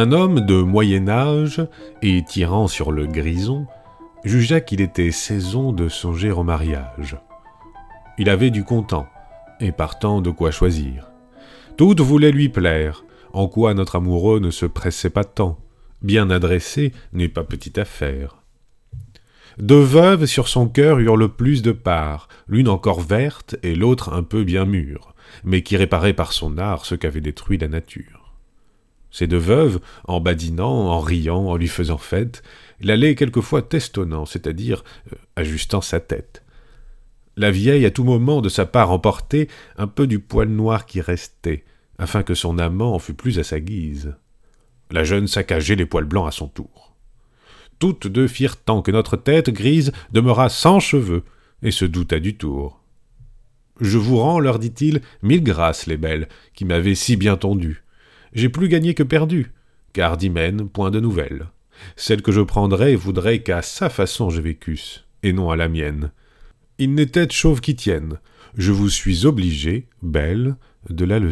Un homme de moyen âge, et tirant sur le grison, jugea qu'il était saison de songer au mariage. Il avait du content, et partant de quoi choisir. Toutes voulaient lui plaire, en quoi notre amoureux ne se pressait pas tant. Bien adressé n'est pas petite affaire. Deux veuves sur son cœur eurent le plus de part, l'une encore verte et l'autre un peu bien mûre, mais qui réparait par son art ce qu'avait détruit la nature. Ces deux veuves, en badinant, en riant, en lui faisant fête, l'allaient quelquefois testonnant, c'est-à-dire ajustant sa tête. La vieille, à tout moment, de sa part emportait un peu du poil noir qui restait, afin que son amant en fût plus à sa guise. La jeune saccageait les poils blancs à son tour. Toutes deux firent tant que notre tête grise demeura sans cheveux, et se douta du tour. « Je vous rends, leur dit-il, 1000 grâces, les belles, qui m'avez si bien tondu. J'ai plus gagné que perdu, car d'hymen, point de nouvelles. Celle que je prendrais voudrait qu'à sa façon je vécusse, et non à la mienne. Il n'est tête chauve qui tienne. Je vous suis obligé, belle, de la leçon. »